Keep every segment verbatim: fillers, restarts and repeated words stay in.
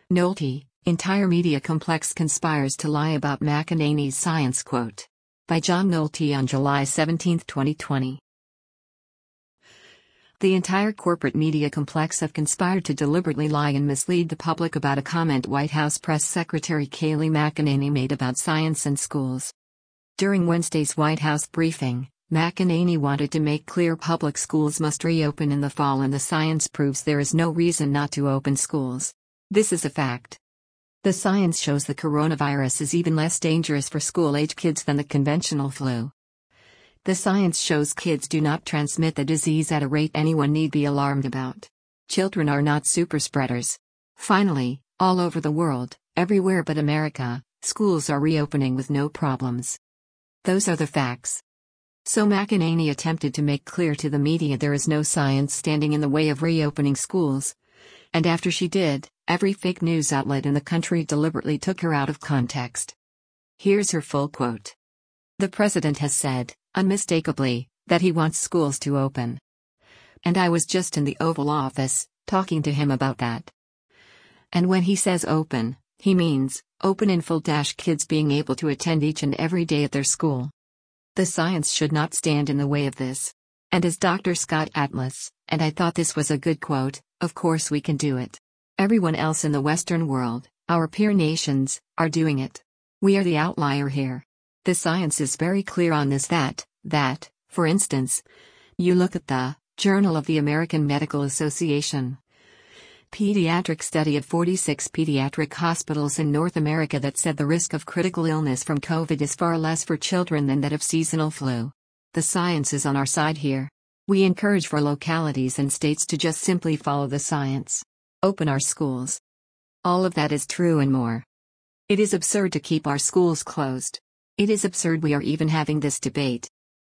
Nolte, entire media complex conspires to lie about McEnany's science quote. By John Nolte on July seventeenth, twenty twenty. The entire corporate media complex have conspired to deliberately lie and mislead the public about a comment White House Press Secretary Kayleigh McEnany made about science and schools. During Wednesday's White House briefing, McEnany wanted to make clear public schools must reopen in the fall and the science proves there is no reason not to open schools. This is a fact. The science shows the coronavirus is even less dangerous for school-age kids than the conventional flu. The science shows kids do not transmit the disease at a rate anyone need be alarmed about. Children are not super spreaders. Finally, all over the world, everywhere but America, schools are reopening with no problems. Those are the facts. So McEnany attempted to make clear to the media there is no science standing in the way of reopening schools. And after she did, every fake news outlet in the country deliberately took her out of context. Here's her full quote. The president has said, unmistakably, that he wants schools to open. And I was just in the Oval Office, talking to him about that. And when he says open, he means, open in full dash kids being able to attend each and every day at their school. The science should not stand in the way of this. And as Doctor Scott Atlas, and I thought this was a good quote, of course we can do it. Everyone else in the Western world, our peer nations, are doing it. We are the outlier here. The science is very clear on this that, that, for instance, you look at the Journal of the American Medical Association pediatric study of forty-six pediatric hospitals in North America that said the risk of critical illness from COVID is far less for children than that of seasonal flu. The science is on our side here. We encourage for localities and states to just simply follow the science. Open our schools. All of that is true and more. It is absurd to keep our schools closed. It is absurd we are even having this debate.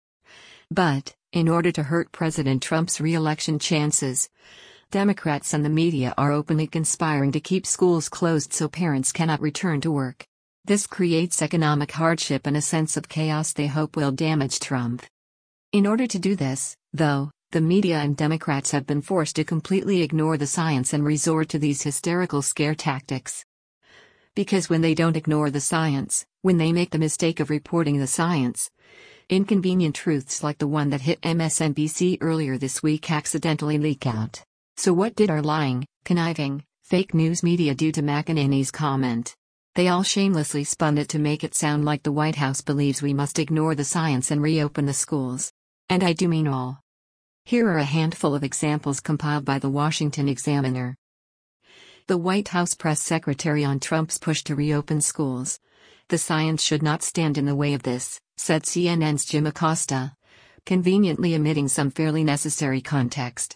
But, in order to hurt President Trump's re-election chances, Democrats and the media are openly conspiring to keep schools closed so parents cannot return to work. This creates economic hardship and a sense of chaos they hope will damage Trump. In order to do this, though, the media and Democrats have been forced to completely ignore the science and resort to these hysterical scare tactics. Because when they don't ignore the science, when they make the mistake of reporting the science, inconvenient truths like the one that hit M S N B C earlier this week accidentally leak out. So what did our lying, conniving, fake news media do to McEnany's comment? They all shamelessly spun it to make it sound like the White House believes we must ignore the science and reopen the schools. And I do mean all. Here are a handful of examples compiled by the Washington Examiner. The White House press secretary on Trump's push to reopen schools. The science should not stand in the way of this, said C N N's Jim Acosta, conveniently omitting some fairly necessary context.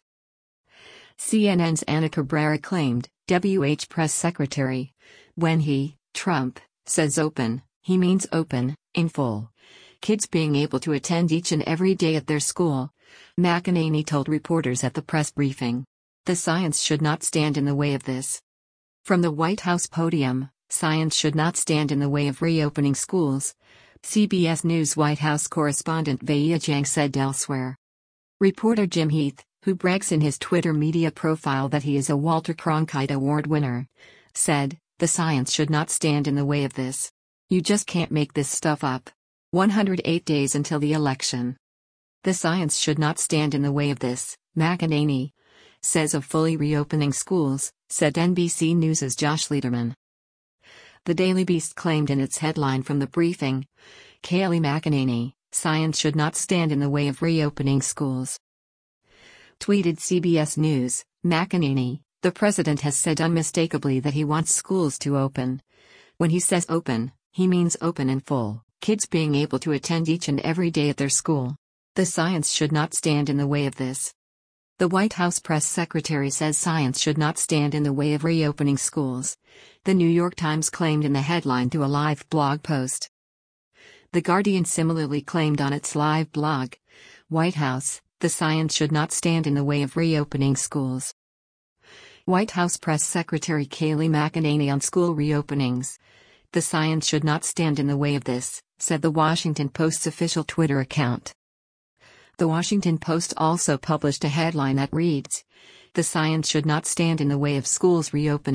C N N's Ana Cabrera claimed, W H press secretary, when he, Trump, says open, he means open, in full. Kids being able to attend each and every day at their school, McEnany told reporters at the press briefing. The science should not stand in the way of this. From the White House podium, science should not stand in the way of reopening schools, C B S News White House correspondent Weijia Jiang said elsewhere. Reporter Jim Heath, who brags in his Twitter media profile that he is a Walter Cronkite Award winner, said, the science should not stand in the way of this. You just can't make this stuff up. one hundred eight days until the election. The science should not stand in the way of this, McEnany says of fully reopening schools, said N B C News' Josh Lederman. The Daily Beast claimed in its headline from the briefing, Kayleigh McEnany, science should not stand in the way of reopening schools. Tweeted C B S News, McEnany, the president has said unmistakably that he wants schools to open. When he says open, he means open in full, kids being able to attend each and every day at their school. The science should not stand in the way of this. The White House press secretary says science should not stand in the way of reopening schools, the New York Times claimed in the headline to a live blog post. The Guardian similarly claimed on its live blog, White House, the science should not stand in the way of reopening schools. White House press secretary Kayleigh McEnany on school reopenings. The science should not stand in the way of this, said the Washington Post's official Twitter account. The Washington Post also published a headline that reads, the science should not stand in the way of schools reopening,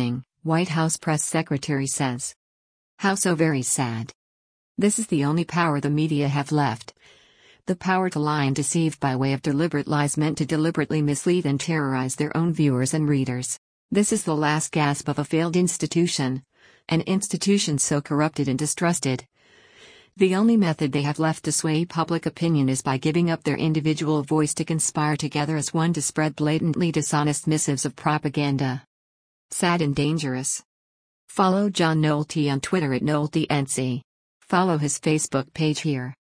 White House press secretary says. How so very sad. This is the only power the media have left. The power to lie and deceive by way of deliberate lies meant to deliberately mislead and terrorize their own viewers and readers. This is the last gasp of a failed institution. An institution so corrupted and distrusted. The only method they have left to sway public opinion is by giving up their individual voice to conspire together as one to spread blatantly dishonest missives of propaganda. Sad and dangerous. Follow John Nolte on Twitter at NolteNC. Follow his Facebook page here.